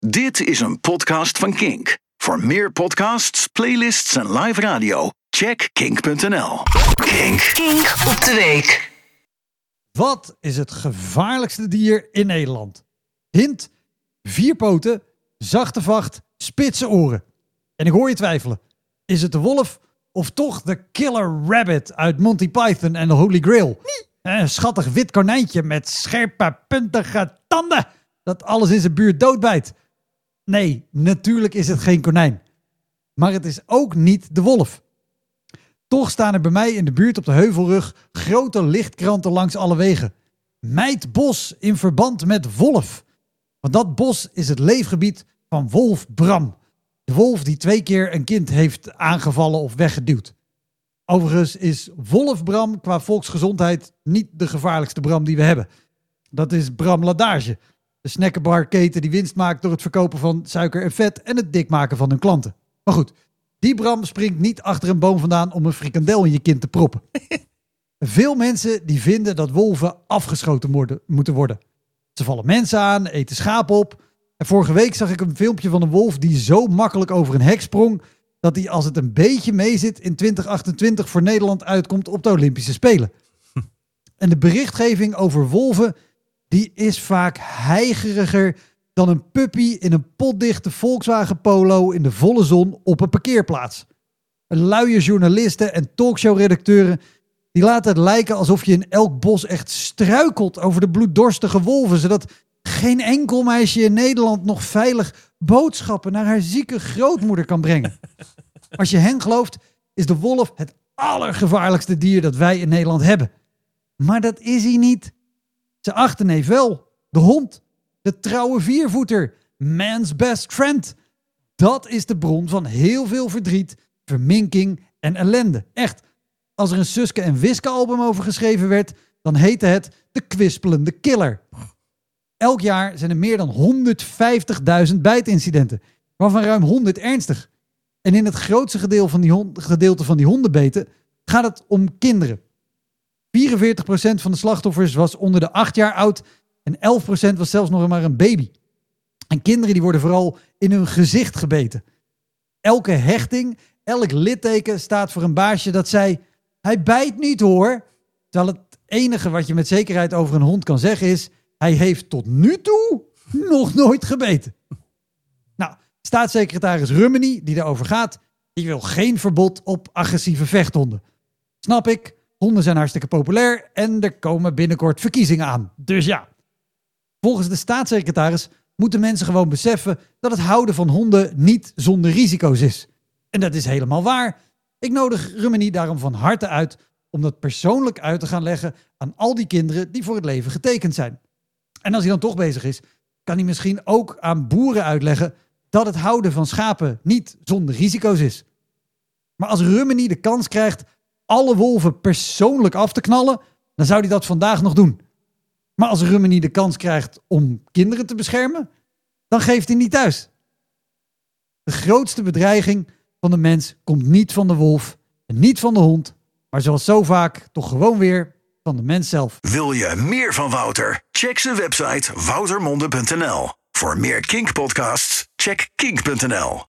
Dit is een podcast van Kink. Voor meer podcasts, playlists en live radio, check kink.nl. Kink op de week. Wat is het gevaarlijkste dier in Nederland? Hint: 4 poten, zachte vacht, spitse oren. En ik hoor je twijfelen. Is het de wolf of toch de killer rabbit uit Monty Python en de Holy Grail? Een schattig wit konijntje met scherpe, puntige tanden dat alles in zijn buurt doodbijt. Nee, natuurlijk is het geen konijn. Maar het is ook niet de wolf. Toch staan er bij mij in de buurt op de Heuvelrug grote lichtkranten langs alle wegen. Mijd bos in verband met wolf. Want dat bos is het leefgebied van wolf Bram. De wolf die 2 keer een kind heeft aangevallen of weggeduwd. Overigens is wolf Bram qua volksgezondheid niet de gevaarlijkste Bram die we hebben. Dat is Bram Ladage. De snackenbarketen die winst maakt door het verkopen van suiker en vet en het dik maken van hun klanten. Maar goed, die Bram springt niet achter een boom vandaan om een frikandel in je kind te proppen. Veel mensen die vinden dat wolven afgeschoten moeten worden. Ze vallen mensen aan, eten schapen op. En vorige week zag ik een filmpje van een wolf die zo makkelijk over een hek sprong dat hij, als het een beetje meezit, in 2028 voor Nederland uitkomt op de Olympische Spelen. En de berichtgeving over wolven, die is vaak heigeriger dan een puppy in een potdichte Volkswagen Polo in de volle zon op een parkeerplaats. Luie journalisten en talkshow-redacteuren die laten het lijken alsof je in elk bos echt struikelt over de bloeddorstige wolven, zodat geen enkel meisje in Nederland nog veilig boodschappen naar haar zieke grootmoeder kan brengen. Als je hen gelooft, is de wolf het allergevaarlijkste dier dat wij in Nederland hebben. Maar dat is hij niet. Zijn achterneef wel. De hond. De trouwe viervoeter. Man's best friend. Dat is de bron van heel veel verdriet, verminking en ellende. Echt. Als er een Suske en Wiske album over geschreven werd, dan heette het De Kwispelende Killer. Elk jaar zijn er meer dan 150.000 bijtincidenten, waarvan ruim 100 ernstig. En in het grootste gedeelte van die hondenbeten gaat het om kinderen. 44% van de slachtoffers was onder de 8 jaar oud en 11% was zelfs nog maar een baby. En kinderen die worden vooral in hun gezicht gebeten. Elke hechting, elk litteken staat voor een baasje dat zei: hij bijt niet hoor. Terwijl het enige wat je met zekerheid over een hond kan zeggen is: hij heeft tot nu toe nog nooit gebeten. Nou, staatssecretaris Rummeny, die daarover gaat, die wil geen verbod op agressieve vechthonden. Snap ik, honden zijn hartstikke populair en er komen binnenkort verkiezingen aan. Dus ja. Volgens de staatssecretaris moeten mensen gewoon beseffen dat het houden van honden niet zonder risico's is. En dat is helemaal waar. Ik nodig Rummeny daarom van harte uit om dat persoonlijk uit te gaan leggen aan al die kinderen die voor het leven getekend zijn. En als hij dan toch bezig is, kan hij misschien ook aan boeren uitleggen dat het houden van schapen niet zonder risico's is. Maar als Rummeny de kans krijgt alle wolven persoonlijk af te knallen, dan zou hij dat vandaag nog doen. Maar als Rummeny de kans krijgt om kinderen te beschermen, dan geeft hij niet thuis. De grootste bedreiging van de mens komt niet van de wolf en niet van de hond, maar zoals zo vaak toch gewoon weer van de mens zelf. Wil je meer van Wouter? Check zijn website woutermonde.nl. Voor meer Kink podcasts, check kink.nl.